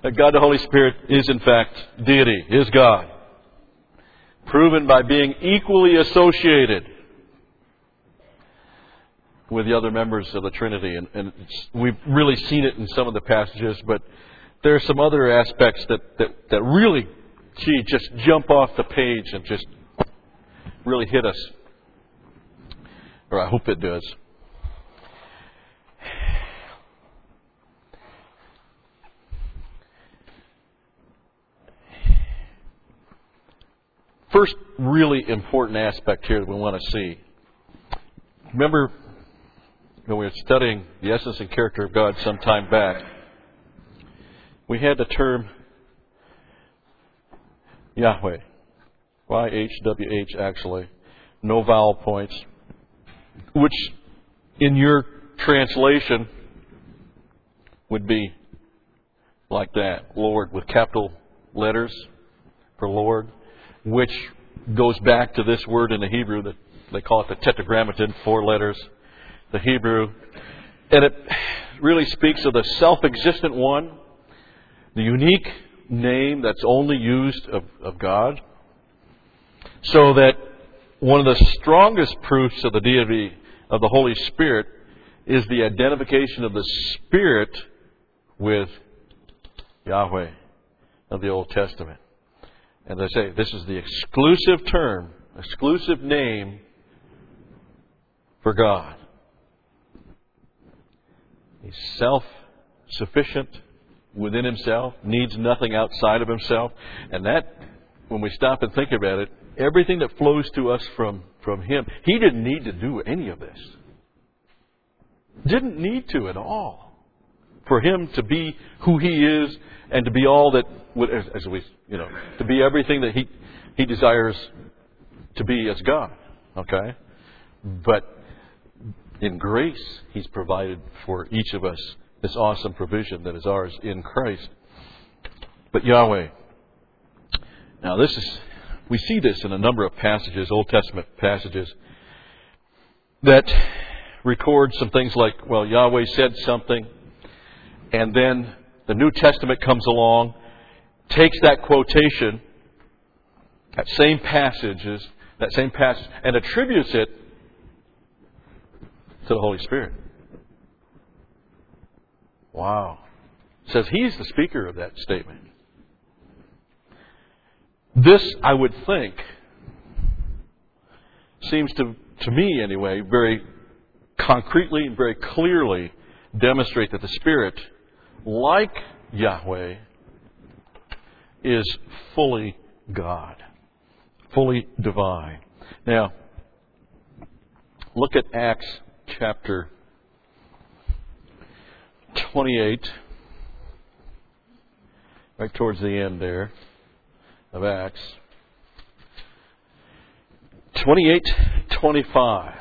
that God the Holy Spirit is in fact deity, is God. Proven by being equally associated with the other members of the Trinity. And we've really seen it in some of the passages, but there are some other aspects that really, just jump off the page and just really hit us. Or I hope it does. First really important aspect here that we want to see. Remember when we were studying the essence and character of God some time back, we had the term Yahweh. YHWH actually. No vowel points. Which in your translation would be like that. Lord with capital letters for Lord. Which goes back to this word in the Hebrew that they call it the tetragrammaton, 4 letters, the Hebrew. And it really speaks of the self-existent one, the unique name that's only used of God. So that one of the strongest proofs of the deity of the Holy Spirit is the identification of the Spirit with Yahweh of the Old Testament. As I say, this is the exclusive term, exclusive name for God. He's self-sufficient within Himself, needs nothing outside of Himself. And that, when we stop and think about it, everything that flows to us from Him, He didn't need to do any of this. Didn't need to at all. For Him to be who He is and to be all that, as we, to be everything that He desires to be as God. Okay? But in grace, He's provided for each of us this awesome provision that is ours in Christ. But Yahweh. Now we see this in a number of passages, Old Testament passages, that record some things like, Yahweh said something, and then the New Testament comes along, takes that quotation, that same passage, and attributes it to the Holy Spirit. Wow. Says He's the speaker of that statement. This, I would think, seems to me anyway, very concretely and very clearly demonstrate that the Spirit, like Yahweh, is fully God, fully divine. Now, look at Acts chapter 28, right towards the end there of Acts. 28:25.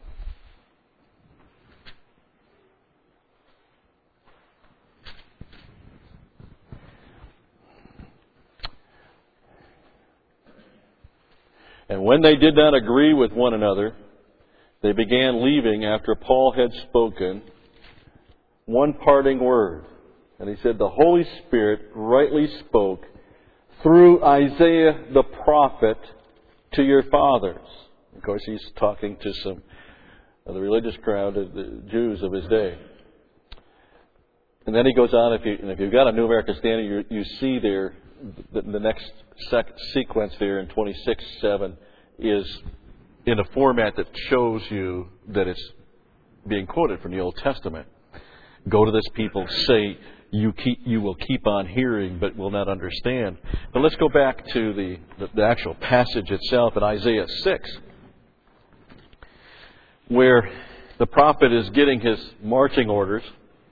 And when they did not agree with one another, they began leaving after Paul had spoken one parting word. And he said, the Holy Spirit rightly spoke through Isaiah the prophet to your fathers. Of course, he's talking to some of the religious crowd, the Jews of his day. And then he goes on, if you've got a New American Standard, you see there, the next sequence there in 26:7 is in a format that shows you that it's being quoted from the Old Testament. Go to this people, say, you will keep on hearing, but will not understand. But let's go back to the actual passage itself in Isaiah 6, where the prophet is getting his marching orders.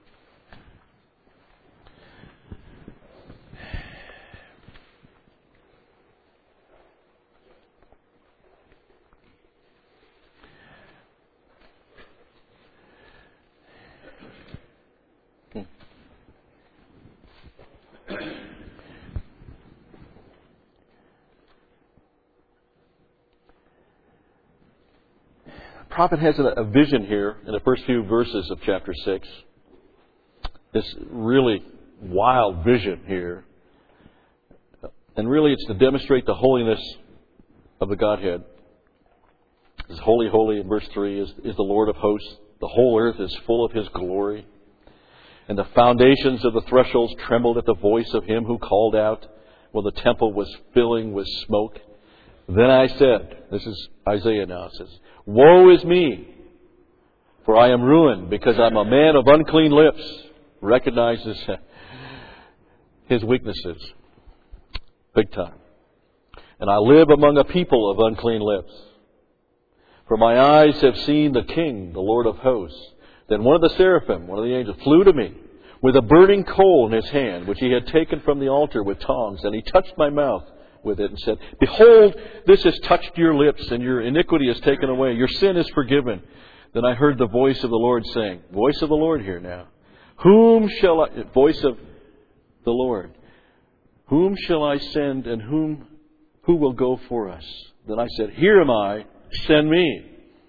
The prophet has a vision here in the first few verses of chapter 6. This really wild vision here. And really it's to demonstrate the holiness of the Godhead. It's holy, holy in verse 3 is the Lord of hosts. The whole earth is full of His glory. And the foundations of the thresholds trembled at the voice of Him who called out, while the temple was filling with smoke. Then I said, this is Isaiah now, it says, Woe is me, for I am ruined, because I'm a man of unclean lips. Recognizes his weaknesses. Big time. And I live among a people of unclean lips. For my eyes have seen the King, the Lord of hosts. Then one of the seraphim, one of the angels, flew to me with a burning coal in his hand, which he had taken from the altar with tongs. And he touched my mouth with it and said, Behold, this has touched your lips, and your iniquity is taken away. Your sin is forgiven. Then I heard the voice of the Lord saying, voice of the Lord here now. Voice of the Lord. Whom shall I send, and who will go for us? Then I said, Here am I, send me.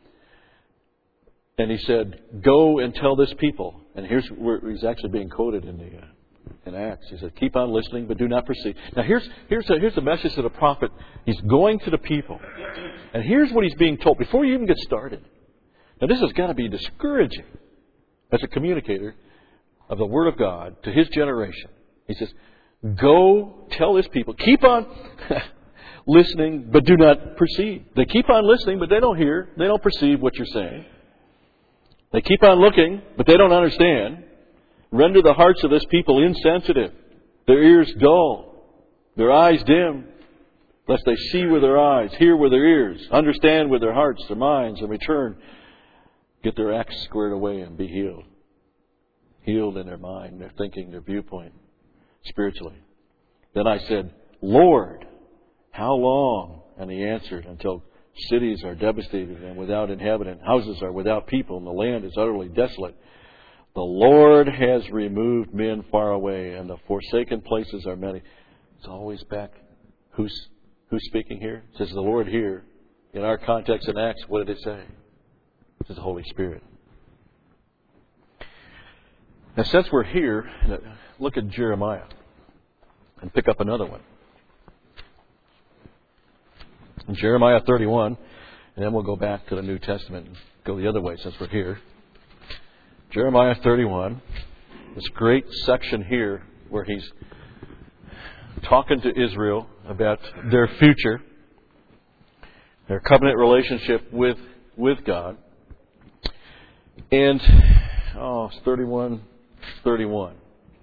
And He said, Go and tell this people. And here's where He's actually being quoted in Acts. He said, Keep on listening, but do not perceive. Now here's the message to the prophet. He's going to the people. And here's what he's being told before you even get started. Now this has got to be discouraging as a communicator of the Word of God to his generation. He says, Go tell this people. Keep on listening, but do not perceive. They keep on listening, but they don't hear. They don't perceive what you're saying. They keep on looking, but they don't understand. Render the hearts of this people insensitive, their ears dull, their eyes dim, lest they see with their eyes, hear with their ears, understand with their hearts, their minds, and return, get their acts squared away and be healed. Healed in their mind, their thinking, their viewpoint, spiritually. Then I said, Lord, how long? And He answered, until cities are devastated and without inhabitant, houses are without people, and the land is utterly desolate. The Lord has removed men far away, and the forsaken places are many. It's always back. Who's speaking here? It says the Lord here. In our context in Acts, what did it say? It says the Holy Spirit. Now, since we're here, look at Jeremiah and pick up another one. In Jeremiah 31, and then we'll go back to the New Testament and go the other way since we're here. Jeremiah 31, this great section here where he's talking to Israel about their future, their covenant relationship with God. And, it's 31.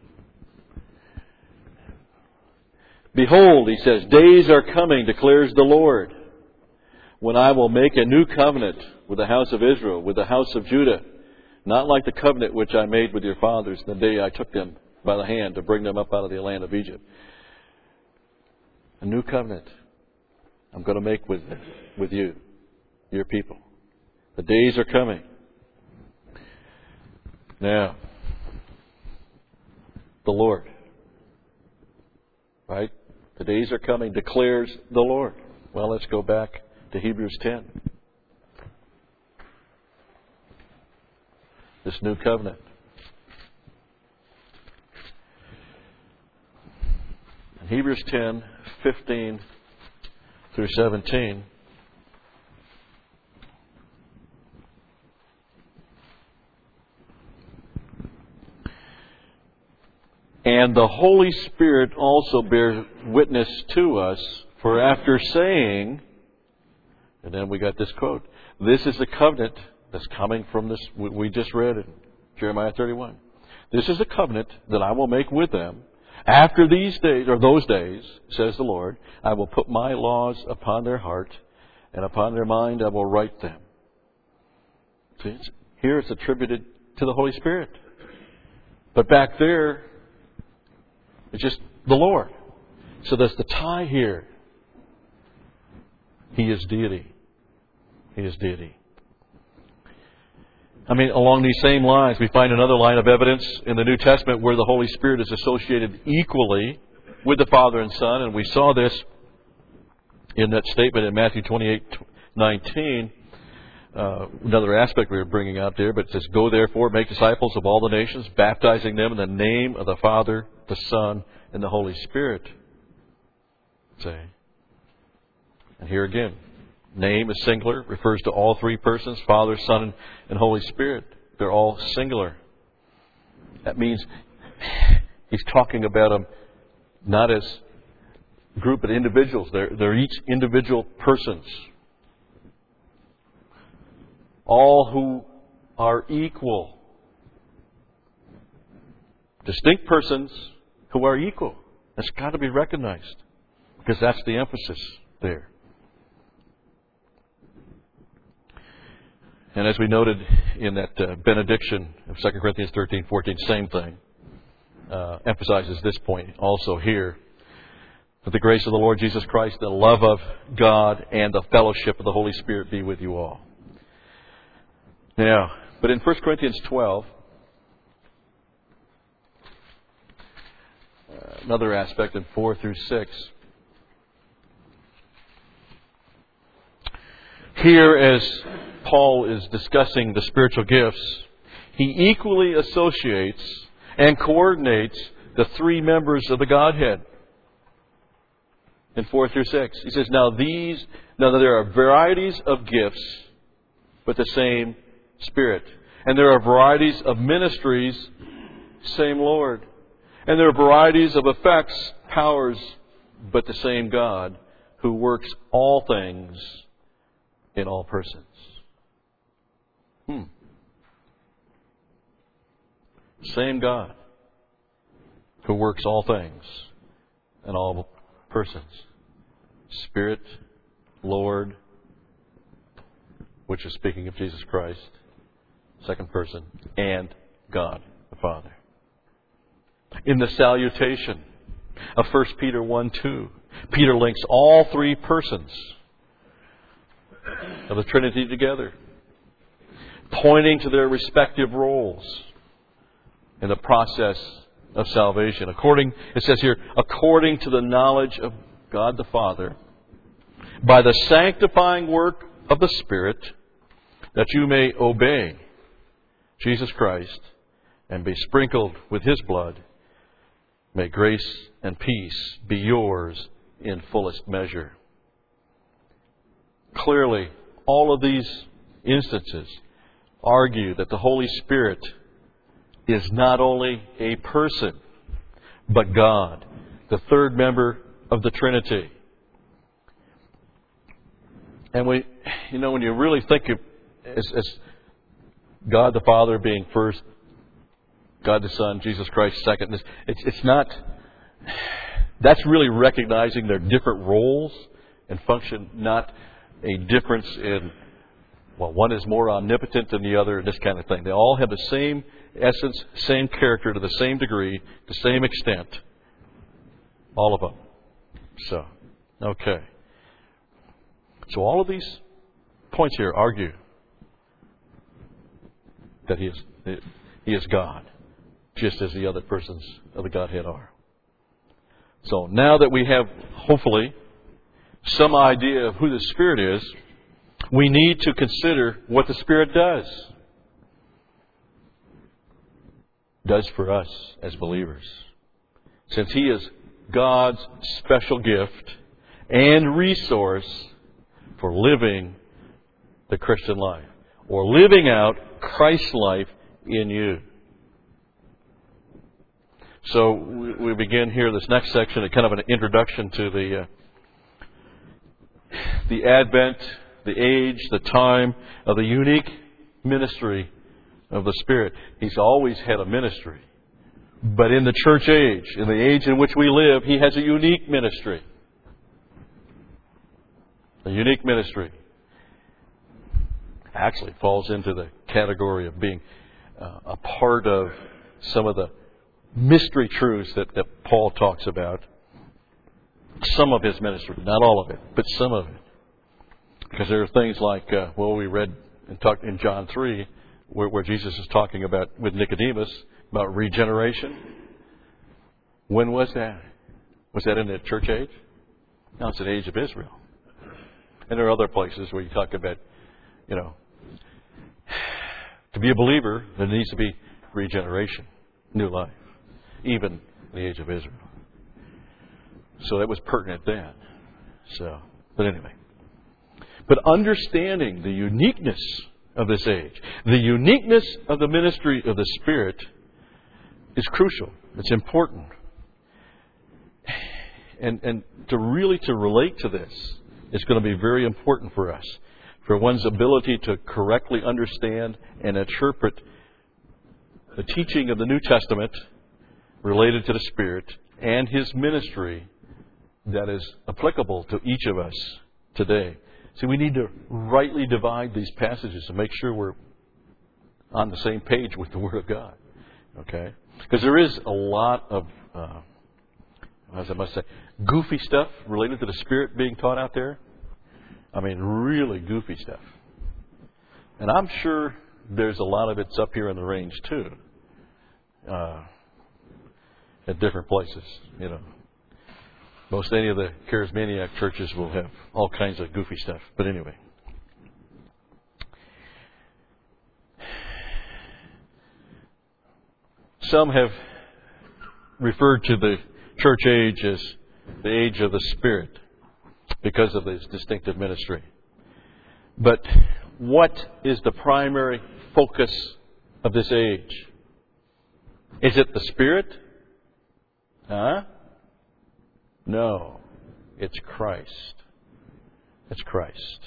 Behold, he says, days are coming, declares the Lord, when I will make a new covenant with the house of Israel, with the house of Judah, not like the covenant which I made with your fathers the day I took them by the hand to bring them up out of the land of Egypt. A new covenant I'm going to make with you, your people. The days are coming. Now, the Lord, right? The days are coming, declares the Lord. Well, let's go back to Hebrews 10. This new covenant. In Hebrews 10, 15 through 17. And the Holy Spirit also bears witness to us, for after saying, and then we got this quote, this is the covenant that's coming from this, we just read in Jeremiah 31. This is the covenant that I will make with them. After these days, or those days, says the Lord, I will put my laws upon their heart, and upon their mind I will write them. See, here it's attributed to the Holy Spirit. But back there, it's just the Lord. So there's the tie here. He is deity. He is deity. I mean, along these same lines, we find another line of evidence in the New Testament where the Holy Spirit is associated equally with the Father and Son. And we saw this in that statement in Matthew 28:19. another aspect we were bringing out there, but it says, "Go therefore, make disciples of all the nations, baptizing them in the name of the Father, the Son, and the Holy Spirit." Say. And here again, name is singular, refers to all three persons, Father, Son, and Holy Spirit. They're all singular. That means he's talking about them not as a group of individuals. They're each individual persons. All who are equal. Distinct persons who are equal. That's got to be recognized, because that's the emphasis there. And as we noted in that benediction of 2 Corinthians 13:14, same thing. Emphasizes this point also here. That the grace of the Lord Jesus Christ, the love of God, and the fellowship of the Holy Spirit be with you all. Now, but in 1 Corinthians 12, another aspect in 4 through 6. Here, as Paul is discussing the spiritual gifts, he equally associates and coordinates the three members of the Godhead. In 4 through 6. He says, now there are varieties of gifts, but the same Spirit. And there are varieties of ministries, same Lord. And there are varieties of effects, powers, but the same God, who works all things in all persons. Same God, who works all things in all persons. Spirit, Lord, which is speaking of Jesus Christ, second person, and God the Father. In the salutation of 1 Peter 1:2, Peter links all three persons of the Trinity together, pointing to their respective roles in the process of salvation. It says here, according to the knowledge of God the Father, by the sanctifying work of the Spirit, that you may obey Jesus Christ and be sprinkled with His blood. May grace and peace be yours in fullest measure. Clearly, all of these instances argue that the Holy Spirit is not only a person, but God, the third member of the Trinity. And when you really think of as God the Father being first, God the Son, Jesus Christ second, it's not. That's really recognizing their different roles and function, not a difference in, well, one is more omnipotent than the other, and this kind of thing. They all have the same essence, same character to the same degree, the same extent. All of them. So, okay. So all of these points here argue that He is God, just as the other persons of the Godhead are. So now that we have, hopefully, some idea of who the Spirit is, we need to consider what the Spirit does for us as believers. Since He is God's special gift and resource for living the Christian life, or living out Christ's life in you. So we begin here, this next section, a kind of an introduction to the advent, the age, the time of the unique ministry of the Spirit. He's always had a ministry. But in the church age, in the age in which we live, He has a unique ministry. A unique ministry. Actually falls into the category of being a part of some of the mystery truths that Paul talks about. Some of his ministry, not all of it, but some of it. Because there are things like, we read and talked in John 3, where Jesus is talking about with Nicodemus about regeneration. When was that? Was that in the church age? No, it's the age of Israel. And there are other places where you talk about, To be a believer, there needs to be regeneration, new life, even in the age of Israel. So that was pertinent then. But anyway. But understanding the uniqueness of this age, the uniqueness of the ministry of the Spirit is crucial. It's important. And to relate to this is going to be very important for us. For one's ability to correctly understand and interpret the teaching of the New Testament related to the Spirit and His ministry that is applicable to each of us today. See, we need to rightly divide these passages to make sure we're on the same page with the Word of God. Okay? Because there is a lot of, as I must say, goofy stuff related to the Spirit being taught out there. I mean, really goofy stuff. And I'm sure there's a lot of it's up here in the range, too. At different places, you know. Most any of the charismatic churches will have all kinds of goofy stuff. But anyway. Some have referred to the church age as the age of the Spirit because of this distinctive ministry. But what is the primary focus of this age? Is it the Spirit? No. It's Christ. It's Christ.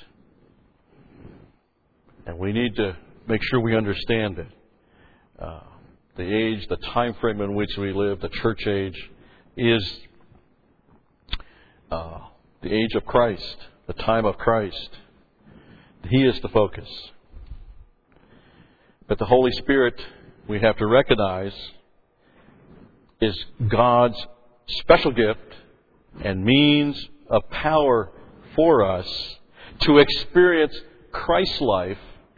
And we need to make sure we understand it. The age, the time frame in which we live, the church age, is the age of Christ, the time of Christ. He is the focus. But the Holy Spirit, we have to recognize, is God's special gift and means of power for us to experience Christ's life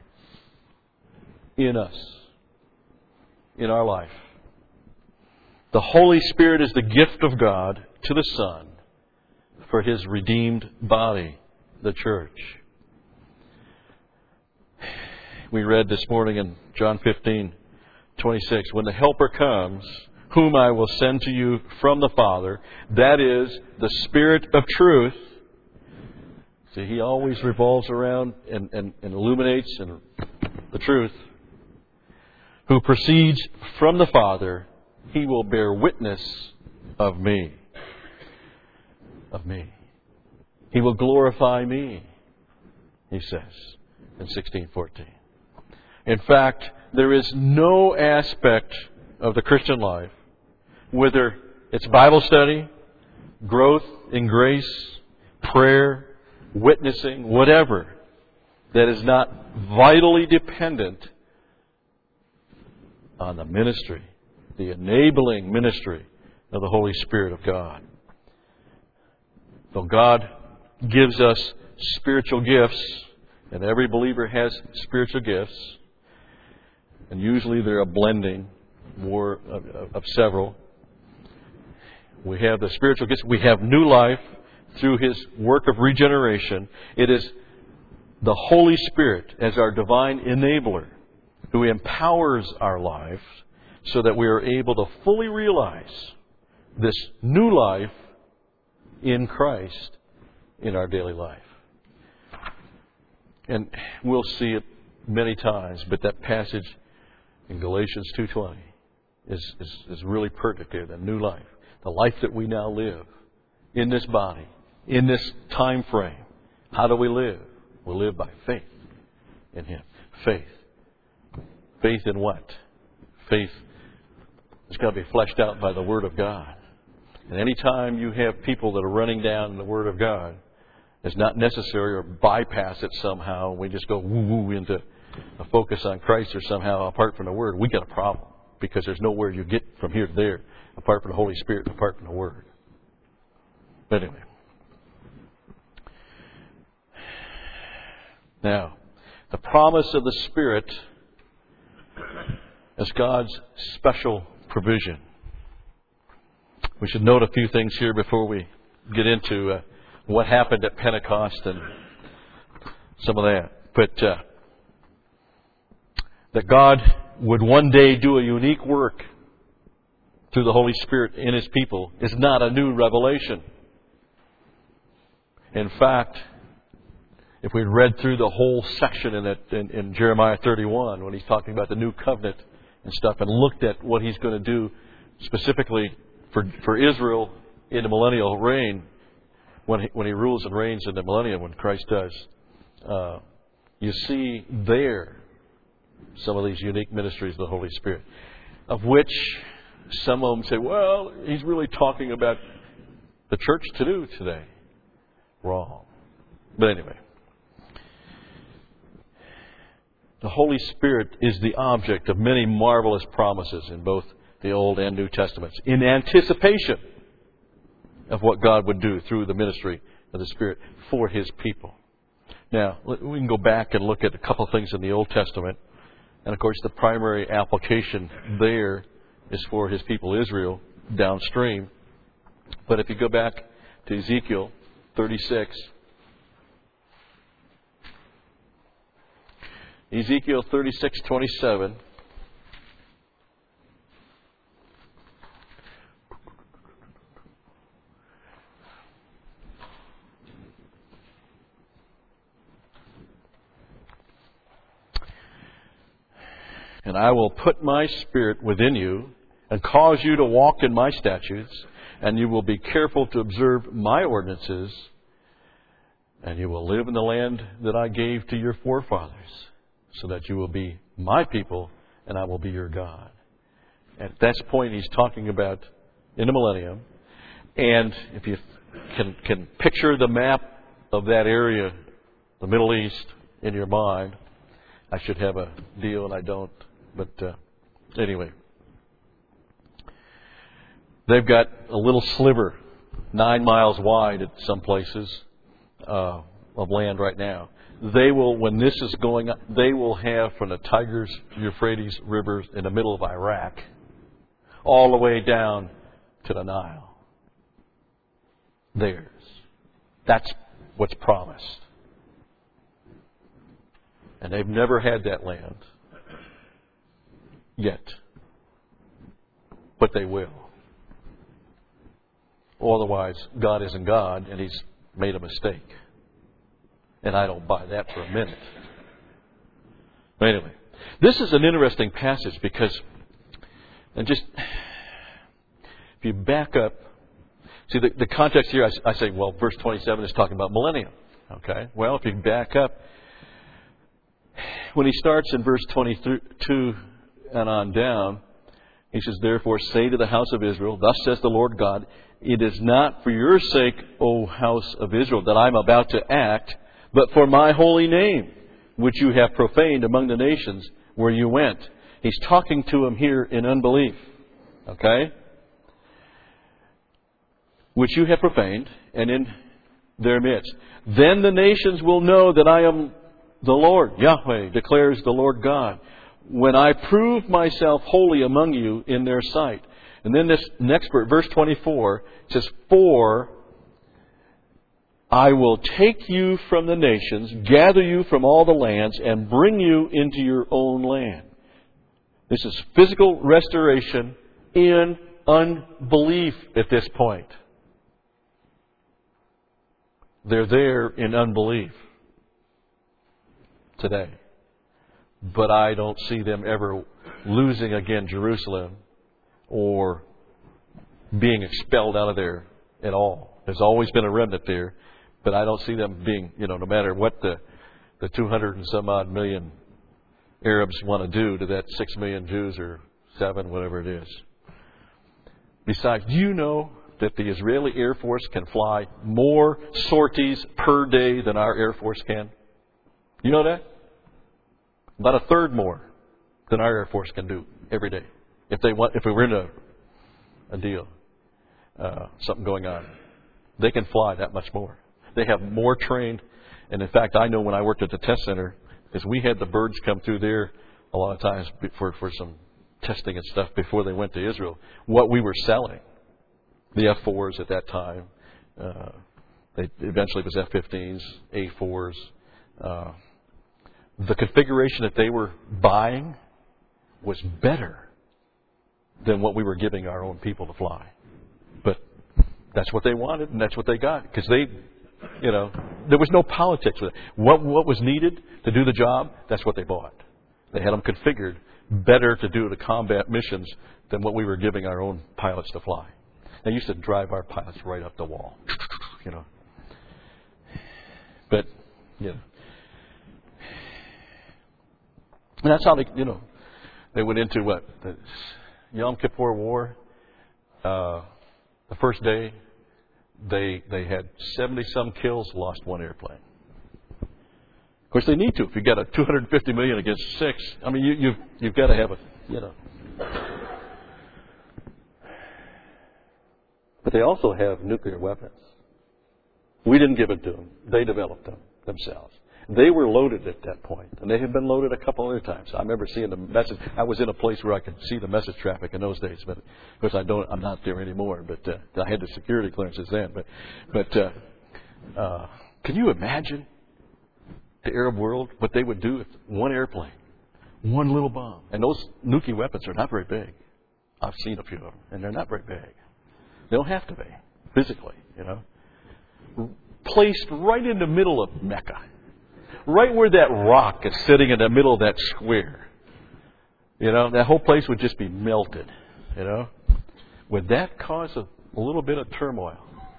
in us, in our life. The Holy Spirit is the gift of God to the Son for His redeemed body, the church. We read this morning in John 15:26, when the Helper comes, whom I will send to you from the Father, that is, the Spirit of truth. See, He always revolves around and illuminates the truth. Who proceeds from the Father, He will bear witness of me. Of me. He will glorify me, He says in 16:14. In fact, there is no aspect of the Christian life, whether it's Bible study, growth in grace, prayer, witnessing, whatever, that is not vitally dependent on the ministry, the enabling ministry of the Holy Spirit of God. Though God gives us spiritual gifts, and every believer has spiritual gifts, and usually they're a blending more of several. We have the spiritual gifts. We have new life through His work of regeneration. It is the Holy Spirit as our divine enabler who empowers our life so that we are able to fully realize this new life in Christ in our daily life. And we'll see it many times, but that passage in Galatians 2:20 is really pertinent there, the new life. The life that we now live in this body, in this time frame. How do we live? We live by faith in Him. Faith. Faith in what? Faith has got to be fleshed out by the Word of God. And any time you have people that are running down the Word of God, it's not necessary or bypass it somehow. We just go woo-woo into a focus on Christ or somehow apart from the Word. We got a problem because there's nowhere you get from here to there apart from the Holy Spirit, apart from the Word. But anyway. Now, the promise of the Spirit as God's special provision. We should note a few things here before we get into what happened at Pentecost and some of that. But that God would one day do a unique work through the Holy Spirit in His people is not a new revelation. In fact, if we read through the whole section in Jeremiah 31, when he's talking about the new covenant and stuff, and looked at what He's going to do specifically for Israel in the millennial reign, when He rules and reigns in the millennium, when Christ does, you see there some of these unique ministries of the Holy Spirit, of which some of them say, well, He's really talking about the church to do today. Wrong. But anyway, the Holy Spirit is the object of many marvelous promises in both the Old and New Testaments, in anticipation of what God would do through the ministry of the Spirit for His people. Now, we can go back and look at a couple of things in the Old Testament. And of course, the primary application there is for His people Israel downstream. But if you go back to Ezekiel 36, Ezekiel 36:27. And I will put my Spirit within you and cause you to walk in my statutes, and you will be careful to observe my ordinances, and you will live in the land that I gave to your forefathers, so that you will be my people, and I will be your God. At this point, he's talking about in the millennium. And if you can picture the map of that area, the Middle East, in your mind, I should have a deal, and I don't. But anyway, they've got a little sliver, 9 miles wide at some places, of land right now. They will, when this is going up, they will have from the Tigris, Euphrates rivers in the middle of Iraq, all the way down to the Nile. Theirs. That's what's promised. And they've never had that land yet. But they will. Otherwise, God isn't God, and He's made a mistake. And I don't buy that for a minute. But anyway, this is an interesting passage because, and just, if you back up, see the context here, I say, well, verse 27 is talking about millennium. Okay? Well, if you back up, when he starts in verse 22 and on down, he says, therefore say to the house of Israel, thus says the Lord God, it is not for your sake, O house of Israel, that I am about to act, but for my holy name, which you have profaned among the nations where you went. He's talking to them here in unbelief. Okay? Which you have profaned, and in their midst. Then the nations will know that I am the Lord, Yahweh, declares the Lord God, when I prove myself holy among you in their sight. And then this next verse 24, says, for I will take you from the nations, gather you from all the lands, and bring you into your own land. This is physical restoration in unbelief at this point. They're there in unbelief today. But I don't see them ever losing again Jerusalem or being expelled out of there at all. There's always been a remnant there, but I don't see them being, no matter what the 200 and some odd million Arabs want to do to that 6 million Jews or 7, whatever it is. Besides, do you know that the Israeli Air Force can fly more sorties per day than our Air Force can? You know that? About a third more than our Air Force can do every day. If we were in a deal, something going on, they can fly that much more. They have more trained. And in fact, I know when I worked at the test center, because we had the birds come through there a lot of times for some testing and stuff before they went to Israel, what we were selling. The F-4s at that time. Eventually it was F-15s, A-4s. The configuration that they were buying was better than what we were giving our own people to fly. But that's what they wanted, and that's what they got. Because there was no politics with it. What was needed to do the job, that's what they bought. They had them configured better to do the combat missions than what we were giving our own pilots to fly. They used to drive our pilots right up the wall. But, and that's how they went into what? The Yom Kippur War. The first day, they had 70-some kills, lost one airplane. Of course, they need to. If you've got a 250 million against 6, I mean, you've got to have But they also have nuclear weapons. We didn't give it to them. They developed them themselves. They were loaded at that point, and they had been loaded a couple other times. I remember seeing the message. I was in a place where I could see the message traffic in those days, but of course I'm not there anymore. But I had the security clearances then. But can you imagine the Arab world, what they would do if one airplane, one little bomb, and those nuclear weapons are not very big. I've seen a few of them, and they're not very big. They don't have to be physically, Placed right in the middle of Mecca. Right where that rock is sitting in the middle of that square. That whole place would just be melted. Would that cause a little bit of turmoil?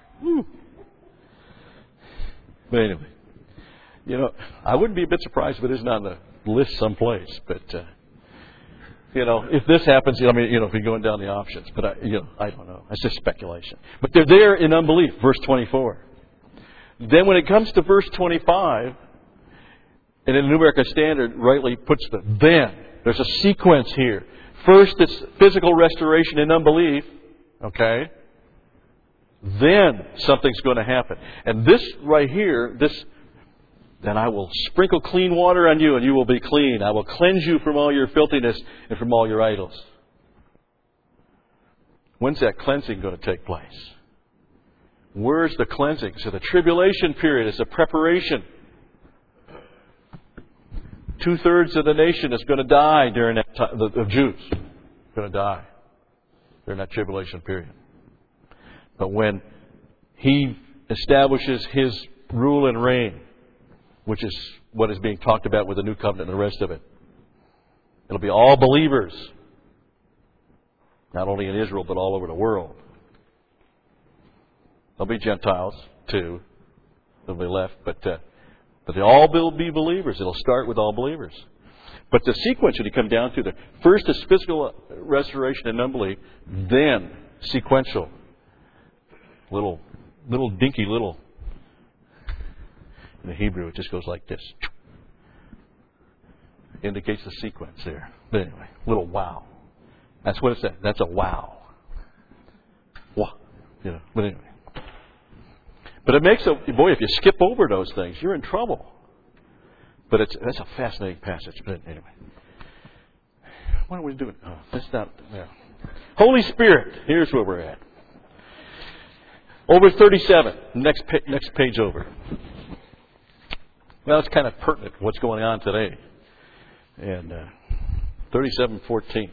But anyway, I wouldn't be a bit surprised if it isn't on the list someplace. But, if this happens, if you're going down the options. But, I don't know. It's just speculation. But they're there in unbelief, verse 24. Then when it comes to verse 25, and in the New American Standard rightly puts the then. There's a sequence here. First, it's physical restoration in unbelief. Okay? Then something's going to happen. And this right here, then I will sprinkle clean water on you and you will be clean. I will cleanse you from all your filthiness and from all your idols. When's that cleansing going to take place? Where's the cleansing? So the tribulation period is a preparation. 2/3 of the nation is going to die during that time. The Jews are going to die during that tribulation period. But when He establishes His rule and reign, which is what is being talked about with the New Covenant and the rest of it, it'll be all believers, not only in Israel but all over the world. There'll be Gentiles too. They'll be left, but they all will be believers. It'll start with all believers. But the sequence that you come down to, the first is physical restoration and unbelief, then sequential. Little dinky little. In the Hebrew, it just goes like this. Indicates the sequence there. But anyway, little wow. That's what it says. That's a wow. Wow. But anyway. But it makes if you skip over those things, you're in trouble. But that's a fascinating passage. But anyway. What are we doing? Oh, that's not. Yeah. Holy Spirit. Here's where we're at. Over 37. Next page over. Well, it's kind of pertinent to what's going on today. And 37:14.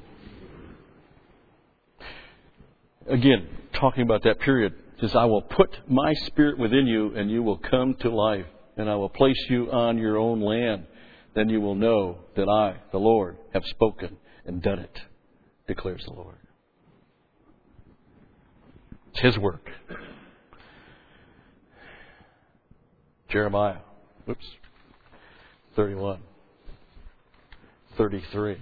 Again, talking about that period. It says, I will put my Spirit within you, and you will come to life. And I will place you on your own land. Then you will know that I, the Lord, have spoken and done it, declares the Lord. It's His work. Jeremiah, 31, 33.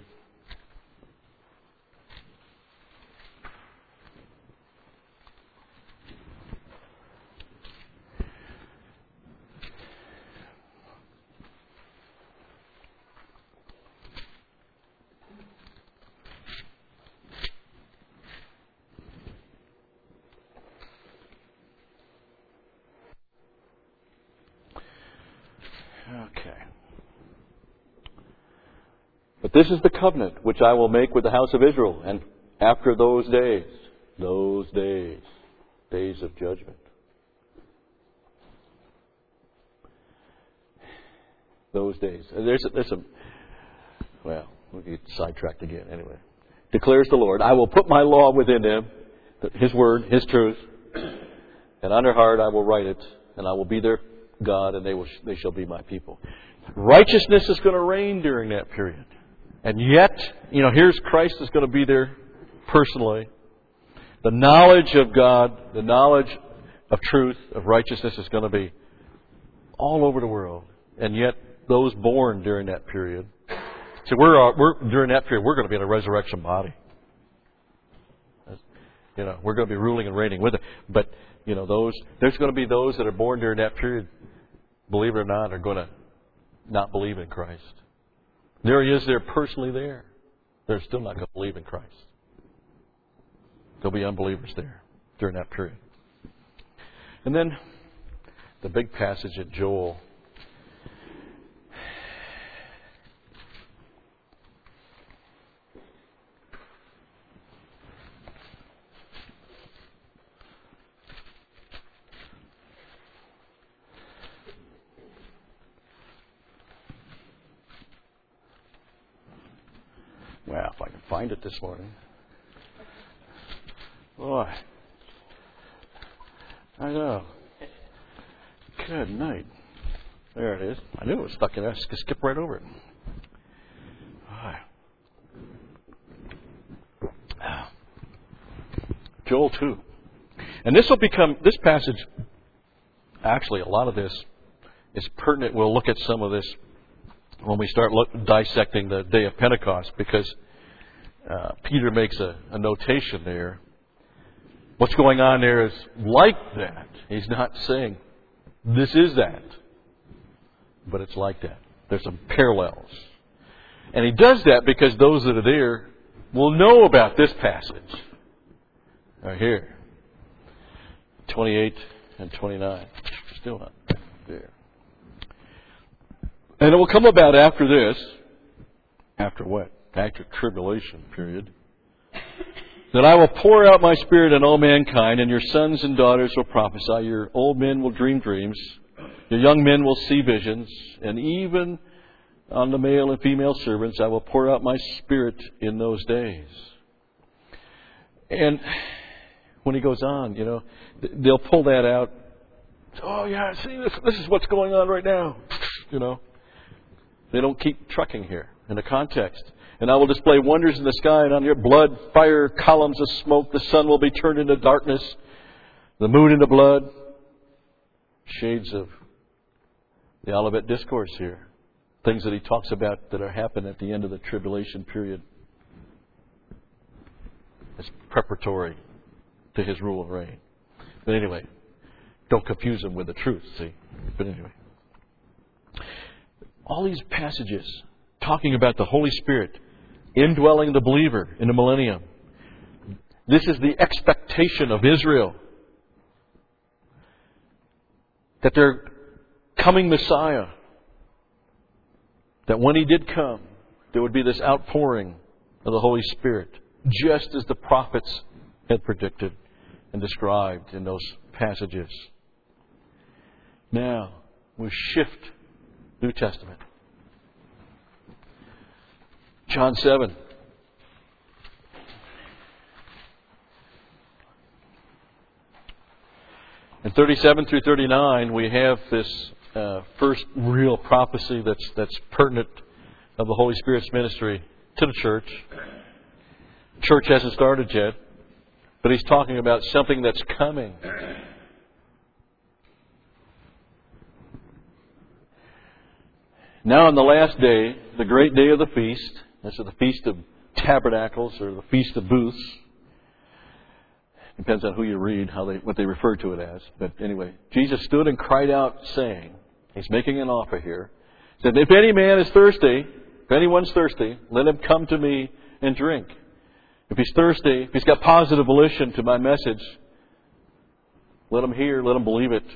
Okay. But this is the covenant which I will make with the house of Israel, and after those days of judgment. Those days. we'll get sidetracked again. Anyway, declares the Lord, I will put my law within them, His word, His truth, and on their heart I will write it, and I will be their God, and they shall be my people. Righteousness is going to reign during that period. And yet, here's Christ is going to be there personally. The knowledge of God, the knowledge of truth, of righteousness is going to be all over the world. And yet, those born during that period. See, during that period, we're going to be in a resurrection body. We're going to be ruling and reigning with it. But, there's going to be those that are born during that period, believe it or not, are going to not believe in Christ. There He is there personally there. They're still not going to believe in Christ. There'll be unbelievers there during that period. And then the big passage at Joel. Well, if I can find it this morning. Boy. I know. Good night. There it is. I knew it was stuck in there. I just skipped right over it. Joel 2. And this passage, actually, a lot of this is pertinent. We'll look at some of this when we start dissecting the day of Pentecost, because Peter makes a notation there. What's going on there is like that. He's not saying this is that, but it's like that. There's some parallels. And he does that because those that are there will know about this passage. Right here. 28 and 29. Still not there. And it will come about after this. After what? After tribulation period. That I will pour out my Spirit on all mankind, and your sons and daughters will prophesy. Your old men will dream dreams. Your young men will see visions. And even on the male and female servants I will pour out my Spirit in those days. And when he goes on, they'll pull that out. Oh, yeah, see, this is what's going on right now. They don't keep trucking here in the context. And I will display wonders in the sky, and on your blood, fire, columns of smoke. The sun will be turned into darkness, the moon into blood. Shades of the Olivet Discourse here. Things that he talks about that are happening at the end of the tribulation period. It's preparatory to his rule and reign. But anyway, don't confuse them with the truth, see? But anyway. All these passages talking about the Holy Spirit indwelling the believer in the millennium. This is the expectation of Israel. That their coming Messiah, that when He did come, there would be this outpouring of the Holy Spirit, just as the prophets had predicted and described in those passages. Now, we shift New Testament. John 7. In 37 through 39, we have this first real prophecy that's pertinent of the Holy Spirit's ministry to the church. The church hasn't started yet, but he's talking about something that's coming. Now on the last day, the great day of the feast, this is the Feast of Tabernacles or the Feast of Booths. Depends on who you read, what they refer to it as. But anyway, Jesus stood and cried out, saying, he's making an offer here, said, if any man is thirsty, if anyone's thirsty, let him come to me and drink. If he's thirsty, if he's got positive volition to my message, let him hear, let him believe it.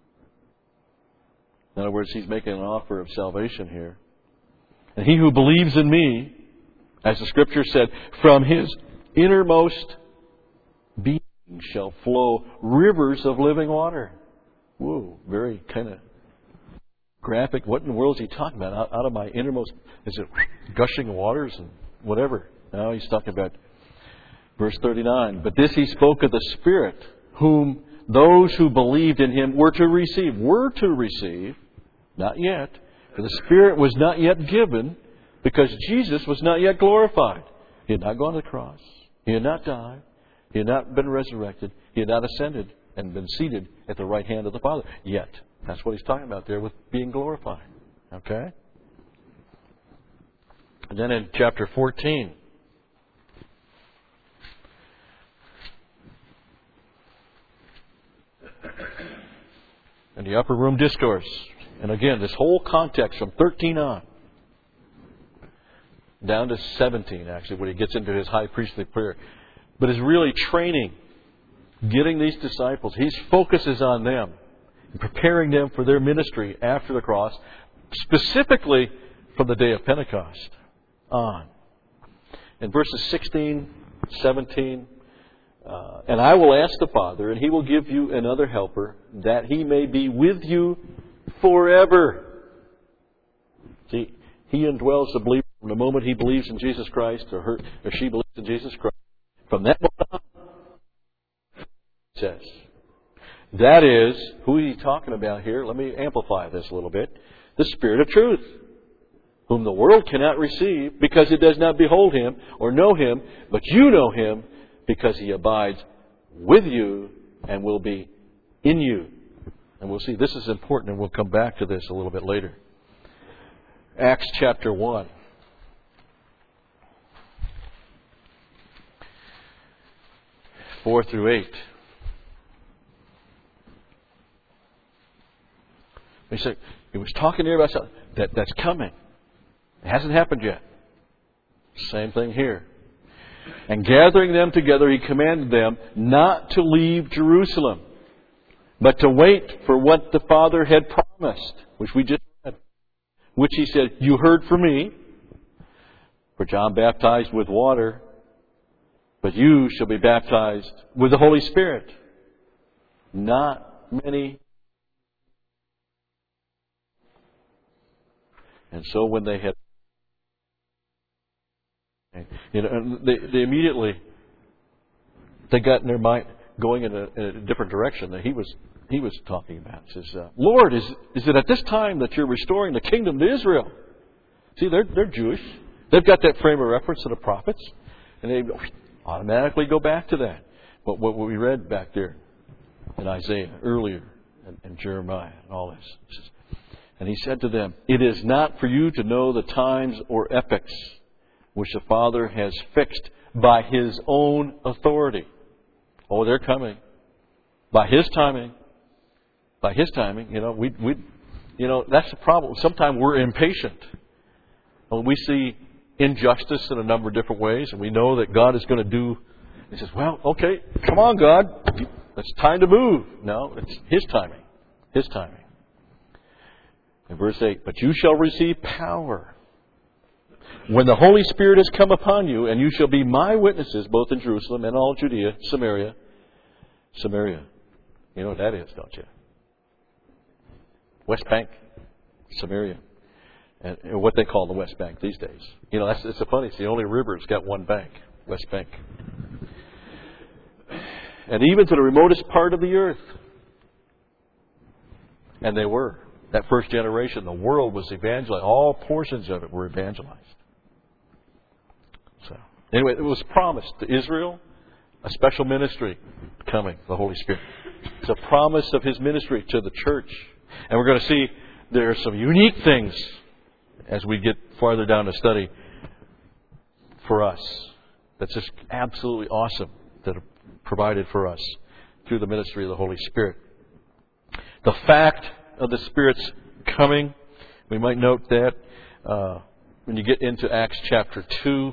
In other words, he's making an offer of salvation here. And he who believes in me, as the Scripture said, from his innermost being shall flow rivers of living water. Whoa, very kind of graphic. What in the world is he talking about? Out of my innermost, is it gushing waters and whatever? No, he's talking about verse 39. But this he spoke of the Spirit, whom those who believed in him were to receive. Were to receive, not yet. For the Spirit was not yet given because Jesus was not yet glorified. He had not gone to the cross. He had not died. He had not been resurrected. He had not ascended and been seated at the right hand of the Father yet. That's what he's talking about there with being glorified. Okay? And then in chapter 14, in the upper room discourse, and again, this whole context from 13 on, down to 17 actually, when he gets into his high priestly prayer, but is really training, getting these disciples. His focus is on them, and preparing them for their ministry after the cross, specifically from the day of Pentecost on. In verses 16, 17, and I will ask the Father, and He will give you another helper, that He may be with you forever. See, He indwells the believer from the moment he believes in Jesus Christ, or she believes in Jesus Christ. From that moment on, it says. That is, who is he talking about here? Let me amplify this a little bit. The Spirit of truth, whom the world cannot receive because it does not behold Him or know Him, but you know Him because He abides with you and will be in you. And we'll see, this is important, and we'll come back to this a little bit later. Acts chapter 1. Four through 8. He said, he was talking here about something that's coming. It hasn't happened yet. Same thing here. And gathering them together, he commanded them not to leave Jerusalem, but to wait for what the Father had promised, which we just read. Which he said, you heard from me, for John baptized with water, but you shall be baptized with the Holy Spirit. Not many. And so when they had, they immediately, they got in their mind going in a different direction that he was talking about. He says, Lord, is it at this time that you're restoring the kingdom to Israel? See, they're Jewish. They've got that frame of reference to the prophets, and they automatically go back to that. But what we read back there in Isaiah earlier, and Jeremiah, and all this. And he said to them, it is not for you to know the times or epochs which the Father has fixed by His own authority. Oh, they're coming. By His timing. By His timing. That's the problem. Sometimes we're impatient. When we see injustice in a number of different ways, and we know that God is going to do, He says, well, okay, come on, God. It's time to move. No, it's His timing. His timing. In verse 8, but you shall receive power when the Holy Spirit has come upon you, and you shall be my witnesses both in Jerusalem and all Judea, Samaria. You know what that is, don't you? West Bank, Samaria. And what they call the West Bank these days. It's so funny. It's the only river that's got one bank, West Bank. And even to the remotest part of the earth. And they were. That first generation, the world was evangelized. All portions of it were evangelized. So, anyway, it was promised to Israel, a special ministry coming, the Holy Spirit. It's a promise of His ministry to the church. And we're going to see there are some unique things as we get farther down the study for us. That's just absolutely awesome that are provided for us through the ministry of the Holy Spirit. The fact of the Spirit's coming, we might note that when you get into Acts chapter 2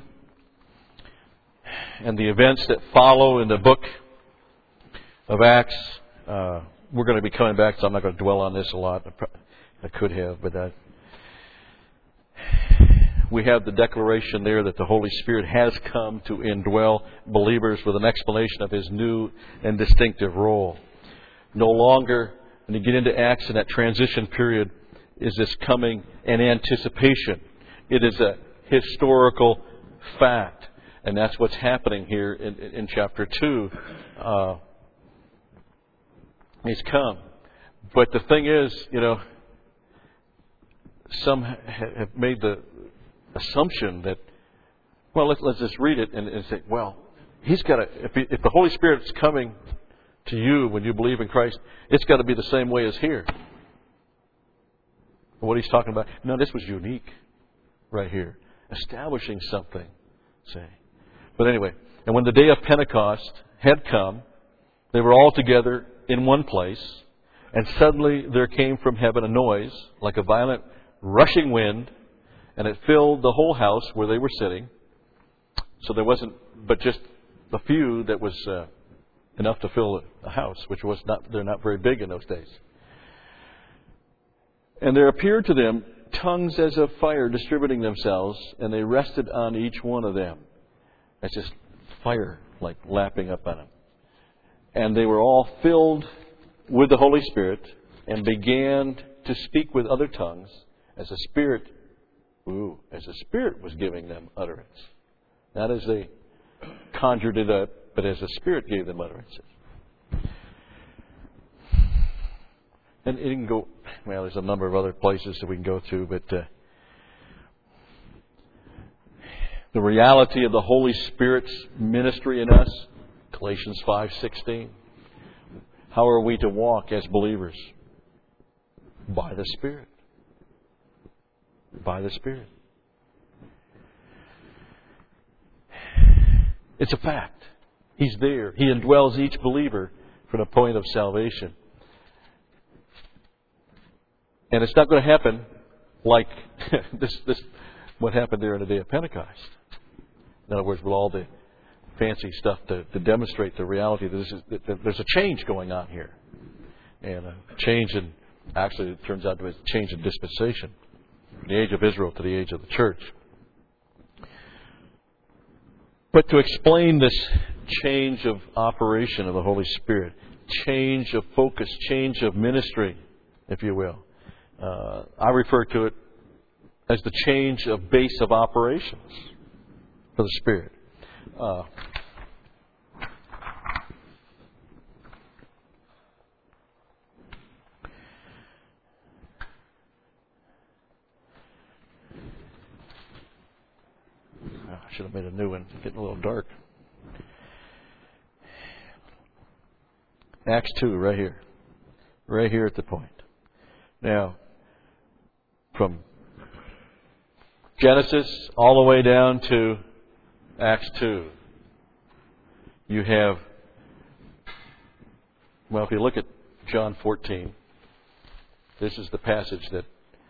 and the events that follow in the book of Acts, we're going to be coming back, so I'm not going to dwell on this a lot. I could have, but we have the declaration there that the Holy Spirit has come to indwell believers with an explanation of His new and distinctive role. No longer, when you get into Acts in that transition period, is this coming an anticipation. It is a historical fact. And that's what's happening here in chapter 2. He's come. But the thing is, some have made the assumption that, well, let's just read it and say, well, he's got to, if the Holy Spirit's coming to you when you believe in Christ, it's got to be the same way as here. What he's talking about. No, this was unique right here. Establishing something, say. But anyway, and when the day of Pentecost had come, they were all together in one place, and suddenly there came from heaven a noise like a violent rushing wind, and it filled the whole house where they were sitting. So there wasn't but just a few that was enough to fill a house, which was they're not very big in those days. And there appeared to them tongues as of fire distributing themselves, and they rested on each one of them. That's just fire like lapping up on them. And they were all filled with the Holy Spirit and began to speak with other tongues as the Spirit was giving them utterance. Not as they conjured it up, but as the Spirit gave them utterances. And it can go, well, there's a number of other places that we can go to, but the reality of the Holy Spirit's ministry in us, Galatians 5:16. How are we to walk as believers? By the Spirit. By the Spirit. It's a fact. He's there. He indwells each believer from the point of salvation. And it's not going to happen like this what happened there in the day of Pentecost. In other words, with all the fancy stuff to demonstrate the reality that there's a change going on here. And a change in, actually it turns out to be a change in dispensation. From the age of Israel to the age of the church. But to explain this change of operation of the Holy Spirit, change of focus, change of ministry, if you will, I refer to it as the change of base of operations for the Spirit. I should have made a new one. It's getting a little dark. Acts 2, right here. Right here at the point. Now, from Genesis all the way down to Acts 2, you have, well, if you look at John 14, this is the passage that